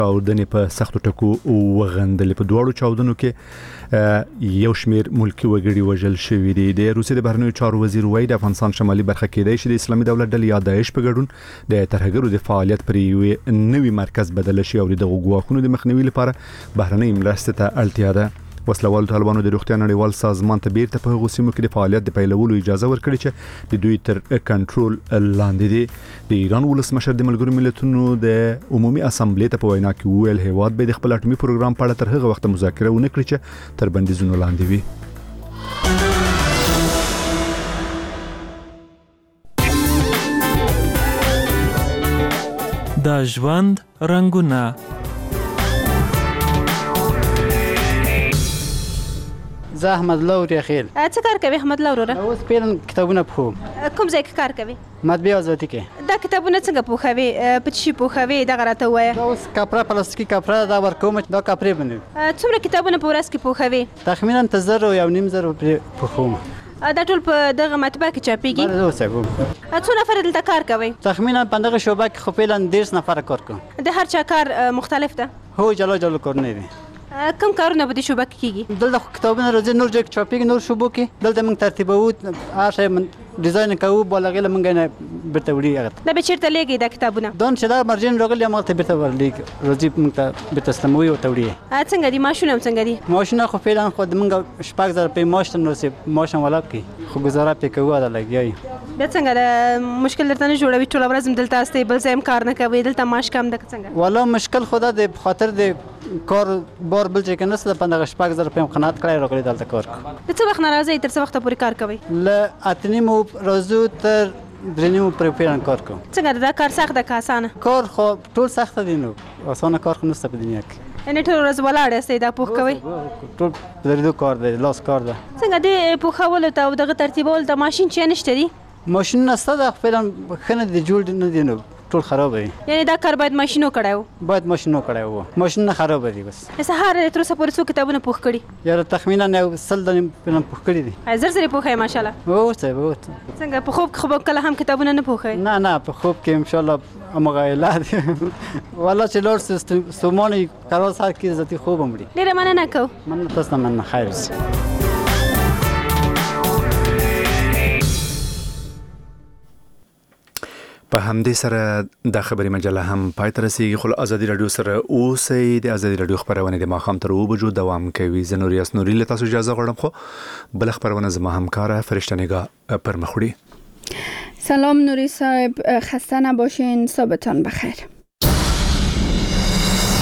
چاودنې په سختو ټکو وغندلې. په دواړو چاودنو کې یو شمیر ملکی وګړي وژل شوي دي. د روسیې د بهرنیو چارو وزیر وایي د افغانستان شمالي برخه کې د اسلامي دولت ډلې یا داعش په ګډون د ترهګرو د فعالیت پر یو نوي مرکز بدل شي او د غواخونو د مخنیوي لپاره بهرنۍ مرستې ته اړتیا ده. وسلوال طالبانو د روغتیا نړیوال سازمان ته بیرته په هغو سیمو کې د فعالیت د پیلولو اجازه ورکړې چې د دوی تر کنټرول لاندې دي. د ایران ولسمشر د ملګرو ملتونو د عمومي اسامبلې ته په وینا کې وویل هیواد به د خپل اټومي پروګرام په اړه تر هغه وخت مذاکره ونه کړي چې تر بندیزونو لاندې وي. د ژوند رنګونه. زه احمد لور یخیل. څه کار کوي احمد لور وروره؟ اوس پیلن کتابونه پوښوم. کوم ځای کې کار کوي؟ مطبعې آزادي کې. دا کتابونه څنګه پوښوي؟ په څه پوښوي دغه راته وایه. دا اوس کاپره پلاستیکي کاپره دا ورکوم دا کاپرې باندې. څومره کتابونه په ورځ کې پوښوي؟ تخمینا ته 1000 یا 900 پوښوم. دا ټول په دغه مطبعه کې چاپیږي؟ بله زه اوسېږم. څو نفر دلته کار کوي؟ تخمینا په دغه شعبه کې خو پیلن 10 نفر کار کوم. د هر چا کار مختلف ده؟ هو جلا جلا کارونه دي. کوم کارونه به د شعبه کې کیږي؟ دلته کتابونه راځي نور ځای کې چاپیږي نور شعبو کې دلته موږ ترتیبوو هر شی ډیزاین کوو بالغ له موږ نه بیرته وړي هغه دا به چیرته لیږي دا کتابونه؟ دون چې دا مرجن راغلی هغه ته بیرته ورلیږي راځي موږ ته بیرته سلموي او ته وړي. څنګه دي ماشونه څنګه دي؟ ماشونه خو فعلا خو موږ 6000 روپۍ معاش ته نو ماشین ولا کوي خو گزاره پې کوو دا لګیایي. بیا څنګه د مشکل درته نه جوړوي ټوله ورځ دلته استئ بل ځای کار نه کوي دلته معاش کم ده څنګه؟ والله مشکل خدا د خاطر د کار بار بل ځای کې نشته په دغه 6000 روپۍ قناعت کړی راغلی دلته کار کوم. د څه وخت نه راځئ تر څه وخته پورې کار کوئ؟ له 8:30 راځو تر 3:30 پورې پیران کار کوم. څنګه دا کار سخت ده که اسانه؟ کار خو ټول سخت دي نو اسانه کار خو نشته په دنیا کې. یعنې ټول ورځ ولاړ یاستئ دا پوښ کوئ؟ ټول درېدو کار دی لاس کار ده. څنګه دې پوښولو ته او دغه ترتیبولو ته ماشین چې نشته دي؟ ماشین نشته ده فعلا ښه نه دي جوړ نه دي نو ټول خراب دي. یعنې دا کار باید ماشینو کړی و؟ باید ماشینو کړی و ماشین نه خراب دي بس. سهار تر اوسه پورې څو کتابونه پوښ کړي؟ یاره تخمینا 100 دانې فعلا پوښ کړي دي. زر زر پوښئ ماشاءالله. او څه څنګه په خوب کې خو کله هم کتابونه نه پوښئ؟ نه په خوب کې ان شاء الله امغایلا دي والله چې لور سستمونی قرار سات کې ذاتی خوب مړي. ډیره مننه کوم. مننه تاسو مننه خیر. په همدې سره د خبري مجله هم پای ته رسیږي. خو ازادي رادیو سره اوسئ. د ازادي رادیو خبرونه د ماښام تر 2 بجو دوام کوي. زه نوریاس نوري له تاسو اجازه غواړم خو بل خبرونه زما همکاره فرشته نگاه پر مخ وړي. سلام نوری صاحب، خسته نباشین، صبحتان بخیر.